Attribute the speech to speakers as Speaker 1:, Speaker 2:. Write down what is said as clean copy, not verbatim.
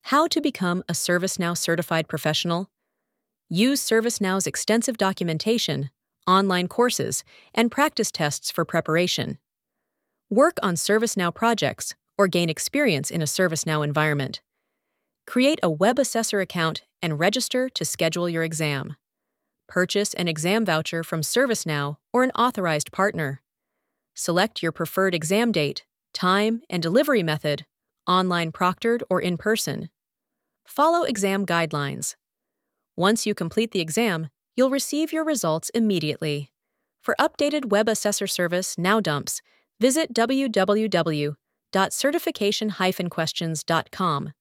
Speaker 1: How to become a ServiceNow certified professional? Use ServiceNow's extensive documentation, online courses, and practice tests for preparation. Work on ServiceNow projects or gain experience in a ServiceNow environment. Create a web assessor account and register to schedule your exam. Purchase an exam voucher from ServiceNow or an authorized partner. Select your preferred exam date, time, and delivery method, online proctored or in person. Follow exam guidelines. Once you complete the exam, you'll receive your results immediately. For updated web assessor service now dumps, visit www.certification-questions.com.